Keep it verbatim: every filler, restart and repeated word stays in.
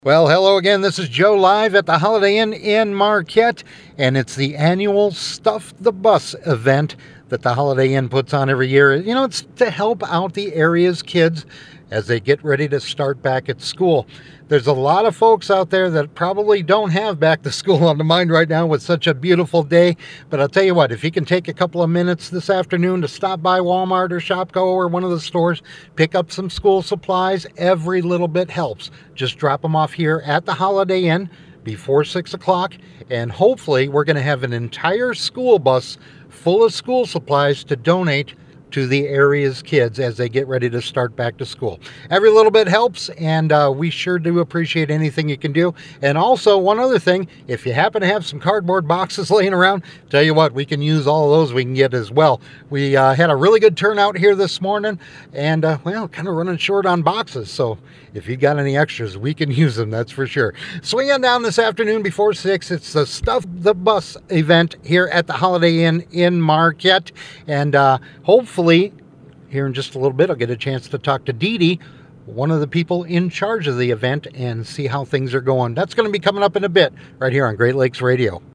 Well, hello again. This is Joe live at the Holiday Inn in Marquette, and it's the annual Stuff the Bus event that the Holiday Inn puts on every year. You know, it's to help out the area's kids as they get ready to start back at school. There's a lot of folks out there that probably don't have back to school on the mind right now with such a beautiful day. But I'll tell you what, if you can take a couple of minutes this afternoon to stop by Walmart or Shopko or one of the stores, pick up some school supplies, every little bit helps. Just drop them off here at the Holiday Inn before six o'clock, and hopefully we're going to have an entire school bus full of school supplies to donate to the area's kids as they get ready to start back to school. Every little bit helps, and uh, we sure do appreciate anything you can do. And also, one other thing, if you happen to have some cardboard boxes laying around, tell you what, we can use all of those we can get as well. We uh, had a really good turnout here this morning, and uh, well, kind of running short on boxes, so if you got any extras, we can use them, that's for sure. Swing on down this afternoon before six. It's the Stuff the Bus event here at the Holiday Inn in Marquette, and uh, hopefully here in just a little bit I'll get a chance to talk to Dee Dee, one of the people in charge of the event, and see how things are going. That's going to be coming up in a bit right here on Great Lakes Radio.